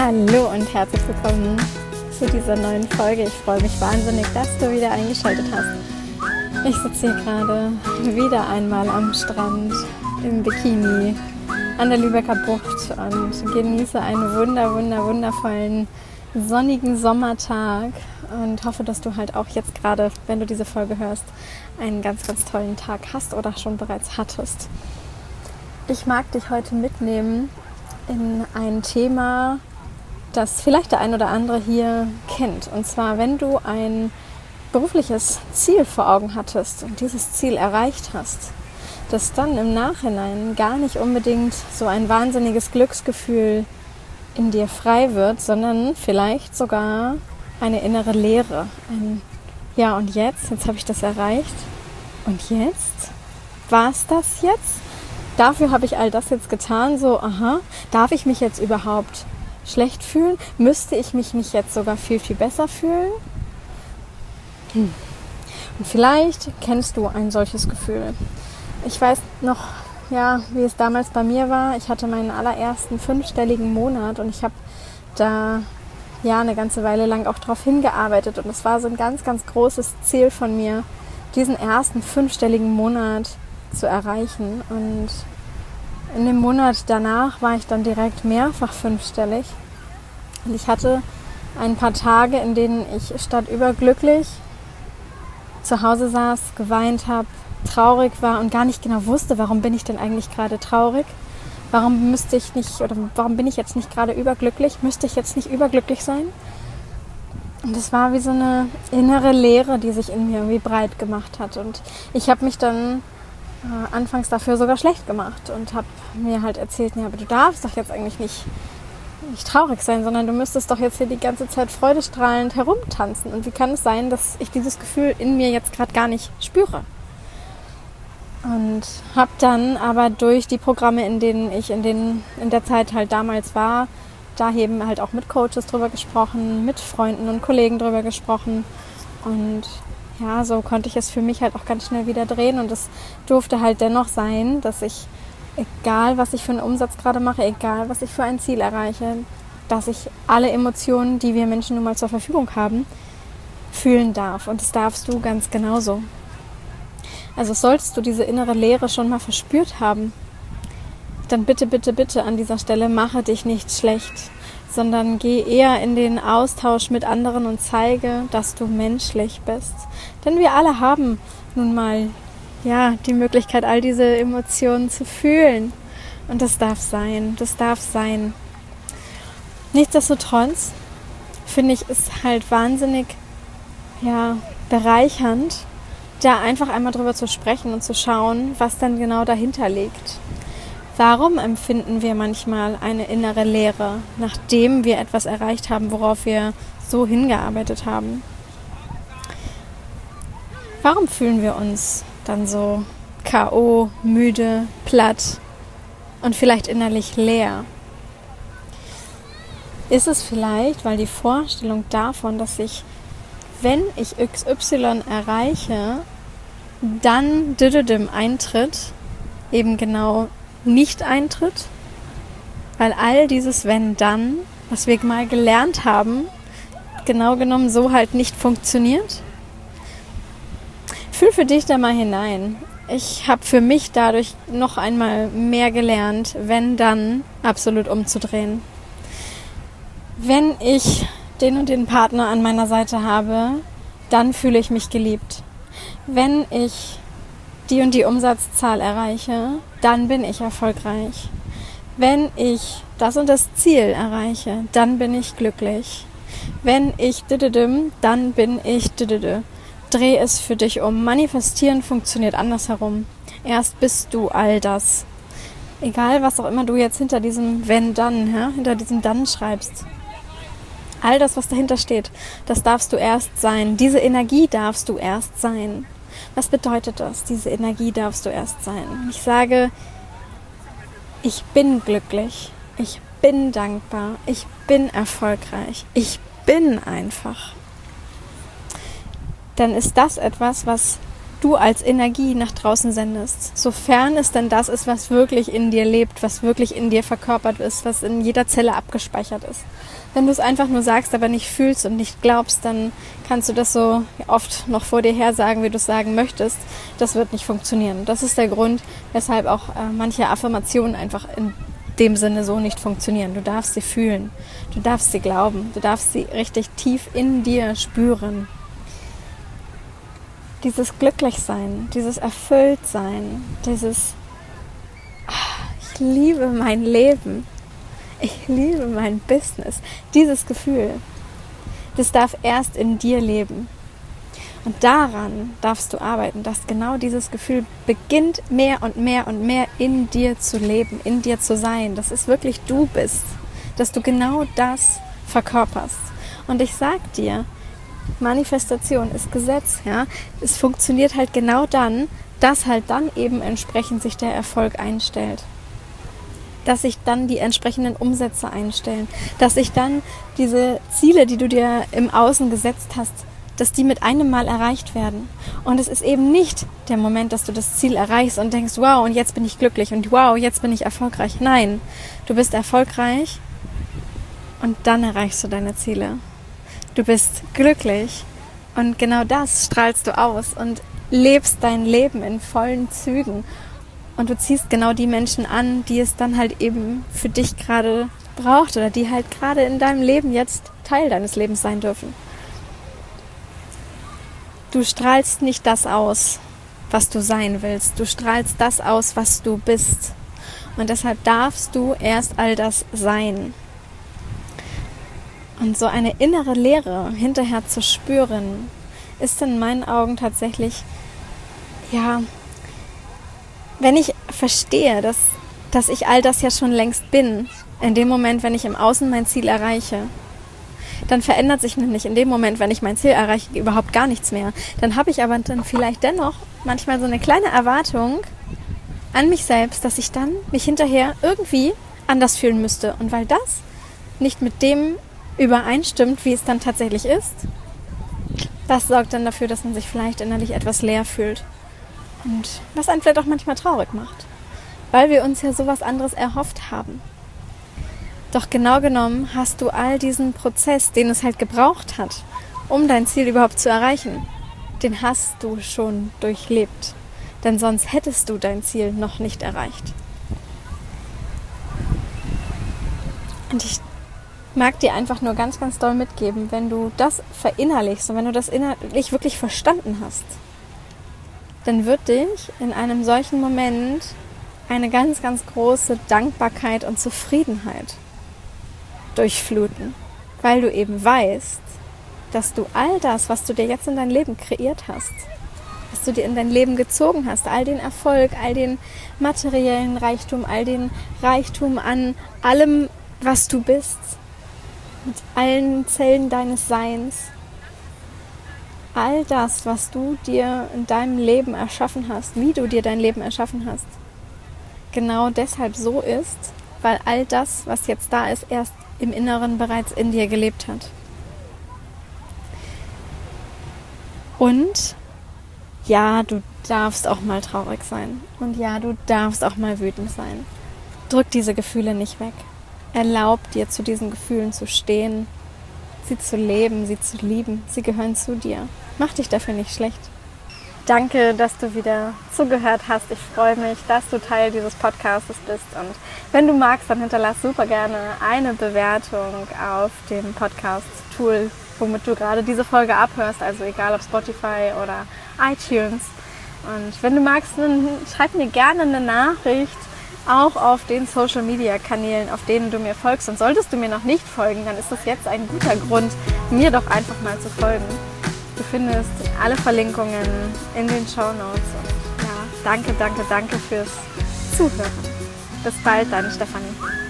Hallo und herzlich willkommen zu dieser neuen Folge. Ich freue mich wahnsinnig, dass du wieder eingeschaltet hast. Ich sitze hier gerade wieder einmal am Strand im Bikini an der Lübecker Bucht und genieße einen wundervollen sonnigen Sommertag und hoffe, dass du halt auch jetzt gerade, wenn du diese Folge hörst, einen ganz tollen Tag hast oder schon bereits hattest. Ich mag dich heute mitnehmen in ein Thema, das vielleicht der ein oder andere hier kennt. Und zwar, wenn du ein berufliches Ziel vor Augen hattest und dieses Ziel erreicht hast, dass dann im Nachhinein gar nicht unbedingt so ein wahnsinniges Glücksgefühl in dir frei wird, sondern vielleicht sogar eine innere Leere. Ja, und jetzt habe ich das erreicht. Und jetzt? War es das jetzt? Dafür habe ich all das jetzt getan, darf ich mich jetzt überhaupt schlecht fühlen? Müsste ich mich nicht jetzt sogar viel besser fühlen? Und vielleicht kennst du ein solches Gefühl. Ich weiß noch, wie es damals bei mir war. Ich hatte meinen allerersten 5-stelligen Monat und ich habe da eine ganze Weile lang auch drauf hingearbeitet und es war so ein ganz großes Ziel von mir, diesen ersten 5-stelligen Monat zu erreichen. Und in dem Monat danach war ich dann direkt mehrfach 5-stellig. Und ich hatte ein paar Tage, in denen ich statt überglücklich zu Hause saß, geweint habe, traurig war und gar nicht genau wusste, warum bin ich denn eigentlich gerade traurig? Warum bin ich jetzt nicht gerade überglücklich? Müsste ich jetzt nicht überglücklich sein? Und es war wie so eine innere Leere, die sich in mir irgendwie breit gemacht hat. Und ich habe mich dann anfangs dafür sogar schlecht gemacht und habe mir halt erzählt, aber du darfst doch jetzt eigentlich nicht traurig sein, sondern du müsstest doch jetzt hier die ganze Zeit freudestrahlend herumtanzen. Und wie kann es sein, dass ich dieses Gefühl in mir jetzt gerade gar nicht spüre? Und habe dann aber durch die Programme, in denen ich in der Zeit halt damals war, da eben halt auch mit Coaches drüber gesprochen, mit Freunden und Kollegen drüber gesprochen. Und so konnte ich es für mich halt auch ganz schnell wieder drehen. Und es durfte halt dennoch sein, dass ich, egal was ich für einen Umsatz gerade mache, egal was ich für ein Ziel erreiche, dass ich alle Emotionen, die wir Menschen nun mal zur Verfügung haben, fühlen darf. Und das darfst du ganz genauso. Also solltest du diese innere Leere schon mal verspürt haben, dann bitte an dieser Stelle mache dich nicht schlecht, sondern geh eher in den Austausch mit anderen und zeige, dass du menschlich bist. Denn wir alle haben nun mal die Möglichkeit, all diese Emotionen zu fühlen. Und das darf sein. Nichtsdestotrotz finde ich es halt wahnsinnig bereichernd, da einfach einmal drüber zu sprechen und zu schauen, was dann genau dahinter liegt. Warum empfinden wir manchmal eine innere Leere, nachdem wir etwas erreicht haben, worauf wir so hingearbeitet haben? Warum fühlen wir uns dann so K.O., müde, platt und vielleicht innerlich leer? Ist es vielleicht, weil die Vorstellung davon, dass wenn ich XY erreiche, dann eintritt, eben genau nicht eintritt, weil all dieses wenn dann, was wir mal gelernt haben, genau genommen so halt nicht funktioniert? Fühl für dich da mal hinein. Ich habe für mich dadurch noch einmal mehr gelernt, wenn dann absolut umzudrehen. Wenn ich den und den Partner an meiner Seite habe, dann fühle ich mich geliebt. Wenn ich die und die Umsatzzahl erreiche, dann bin ich erfolgreich. Wenn ich das und das Ziel erreiche, dann bin ich glücklich. Wenn ich dann bin ich Dreh es für dich um. Manifestieren funktioniert andersherum. Erst bist du all das. Egal, was auch immer du jetzt hinter diesem wenn dann, hinter diesem dann schreibst. All das, was dahinter steht, das darfst du erst sein. Diese Energie darfst du erst sein. Was bedeutet das? Diese Energie darfst du erst sein. Ich sage, ich bin glücklich, ich bin dankbar, ich bin erfolgreich, ich bin einfach. Dann ist das etwas, was du als Energie nach draußen sendest. Sofern es denn das ist, was wirklich in dir lebt, was wirklich in dir verkörpert ist, was in jeder Zelle abgespeichert ist. Wenn du es einfach nur sagst, aber nicht fühlst und nicht glaubst, dann kannst du das so oft noch vor dir her sagen, wie du es sagen möchtest. Das wird nicht funktionieren. Das ist der Grund, weshalb auch manche Affirmationen einfach in dem Sinne so nicht funktionieren. Du darfst sie fühlen, du darfst sie glauben, du darfst sie richtig tief in dir spüren. Dieses Glücklichsein, dieses Erfülltsein, dieses ich liebe mein Leben, ich liebe mein Business, dieses Gefühl, das darf erst in dir leben. Und daran darfst du arbeiten, dass genau dieses Gefühl beginnt, mehr und mehr und mehr in dir zu leben, in dir zu sein, dass es wirklich du bist, dass du genau das verkörperst. Und ich sag dir, Manifestation ist Gesetz, ja. Es funktioniert halt genau dann, dass halt dann eben entsprechend sich der Erfolg einstellt. Dass sich dann die entsprechenden Umsätze einstellen. Dass sich dann diese Ziele, die du dir im Außen gesetzt hast, dass die mit einem Mal erreicht werden. Und es ist eben nicht der Moment, dass du das Ziel erreichst und denkst, wow, und jetzt bin ich glücklich und wow, jetzt bin ich erfolgreich. Nein, du bist erfolgreich und dann erreichst du deine Ziele. Du bist glücklich und genau das strahlst du aus und lebst dein Leben in vollen Zügen. Und du ziehst genau die Menschen an, die es dann halt eben für dich gerade braucht oder die halt gerade in deinem Leben jetzt Teil deines Lebens sein dürfen. Du strahlst nicht das aus, was du sein willst. Du strahlst das aus, was du bist. Und deshalb darfst du erst all das sein. Und so eine innere Leere hinterher zu spüren, ist in meinen Augen tatsächlich, ja, wenn ich verstehe, dass ich all das ja schon längst bin, in dem Moment, wenn ich im Außen mein Ziel erreiche, dann verändert sich nämlich in dem Moment, wenn ich mein Ziel erreiche, überhaupt gar nichts mehr. Dann habe ich aber dann vielleicht dennoch manchmal so eine kleine Erwartung an mich selbst, dass ich dann mich hinterher irgendwie anders fühlen müsste. Und weil das nicht mit dem übereinstimmt, wie es dann tatsächlich ist, das sorgt dann dafür, dass man sich vielleicht innerlich etwas leer fühlt. Und was einen vielleicht auch manchmal traurig macht. Weil wir uns ja sowas anderes erhofft haben. Doch genau genommen hast du all diesen Prozess, den es halt gebraucht hat, um dein Ziel überhaupt zu erreichen, den hast du schon durchlebt. Denn sonst hättest du dein Ziel noch nicht erreicht. Und ich mag dir einfach nur ganz, ganz doll mitgeben, wenn du das verinnerlichst und wenn du das innerlich wirklich verstanden hast, dann wird dich in einem solchen Moment eine ganz, ganz große Dankbarkeit und Zufriedenheit durchfluten, weil du eben weißt, dass du all das, was du dir jetzt in dein Leben kreiert hast, was du dir in dein Leben gezogen hast, all den Erfolg, all den materiellen Reichtum, all den Reichtum an allem, was du bist, mit allen Zellen deines Seins, all das, was du dir in deinem Leben erschaffen hast, wie du dir dein Leben erschaffen hast, genau deshalb so ist, weil all das, was jetzt da ist, erst im Inneren bereits in dir gelebt hat. Und ja, du darfst auch mal traurig sein. Und ja, du darfst auch mal wütend sein. Drück diese Gefühle nicht weg. Erlaub dir, zu diesen Gefühlen zu stehen, sie zu leben, sie zu lieben. Sie gehören zu dir. Mach dich dafür nicht schlecht. Danke, dass du wieder zugehört hast. Ich freue mich, dass du Teil dieses Podcasts bist. Und wenn du magst, dann hinterlass super gerne eine Bewertung auf dem Podcast-Tool, womit du gerade diese Folge abhörst. Also egal ob Spotify oder iTunes. Und wenn du magst, dann schreib mir gerne eine Nachricht, auch auf den Social-Media-Kanälen, auf denen du mir folgst. Und solltest du mir noch nicht folgen, dann ist das jetzt ein guter Grund, mir doch einfach mal zu folgen. Du findest alle Verlinkungen in den Shownotes. Und ja, danke fürs Zuhören. Bis bald, deine Stefanie.